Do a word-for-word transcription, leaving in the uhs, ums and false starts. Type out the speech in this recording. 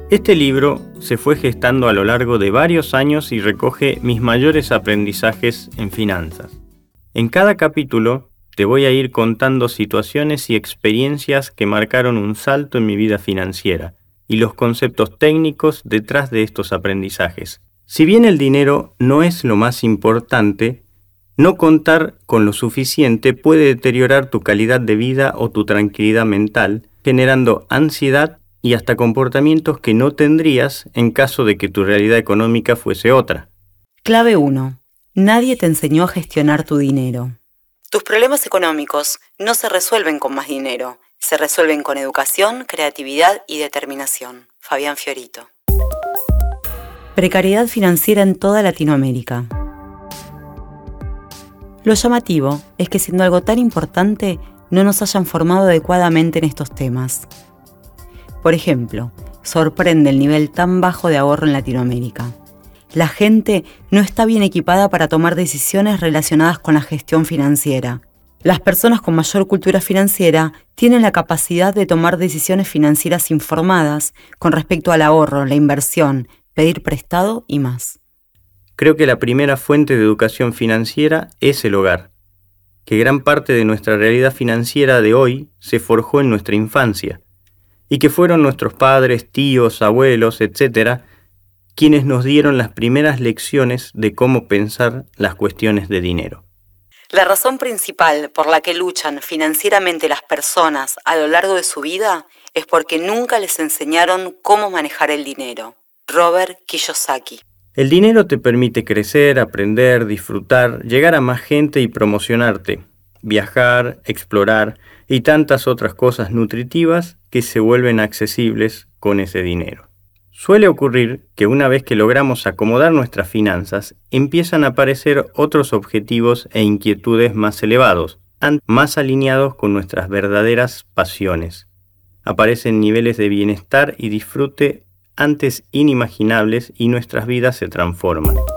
Este libro se fue gestando a lo largo de varios años y recoge mis mayores aprendizajes en finanzas. En cada capítulo te voy a ir contando situaciones y experiencias que marcaron un salto en mi vida financiera y los conceptos técnicos detrás de estos aprendizajes. Si bien el dinero no es lo más importante, no contar con lo suficiente puede deteriorar tu calidad de vida o tu tranquilidad mental, generando ansiedad y hasta comportamientos que no tendrías en caso de que tu realidad económica fuese otra. Clave uno. Nadie te enseñó a gestionar tu dinero. Tus problemas económicos no se resuelven con más dinero, se resuelven con educación, creatividad y determinación. Fabián Fiorito. Precariedad financiera en toda Latinoamérica. Lo llamativo es que siendo algo tan importante, no nos hayan formado adecuadamente en estos temas. Por ejemplo, sorprende el nivel tan bajo de ahorro en Latinoamérica. La gente no está bien equipada para tomar decisiones relacionadas con la gestión financiera. Las personas con mayor cultura financiera tienen la capacidad de tomar decisiones financieras informadas con respecto al ahorro, la inversión, pedir prestado y más. Creo que la primera fuente de educación financiera es el hogar, que gran parte de nuestra realidad financiera de hoy se forjó en nuestra infancia, y que fueron nuestros padres, tíos, abuelos, etcétera, quienes nos dieron las primeras lecciones de cómo pensar las cuestiones de dinero. La razón principal por la que luchan financieramente las personas a lo largo de su vida es porque nunca les enseñaron cómo manejar el dinero. Robert Kiyosaki. El dinero te permite crecer, aprender, disfrutar, llegar a más gente y promocionarte, viajar, explorar y tantas otras cosas nutritivas que se vuelven accesibles con ese dinero. Suele ocurrir que una vez que logramos acomodar nuestras finanzas, empiezan a aparecer otros objetivos e inquietudes más elevados, más alineados con nuestras verdaderas pasiones. Aparecen niveles de bienestar y disfrute antes inimaginables y nuestras vidas se transforman.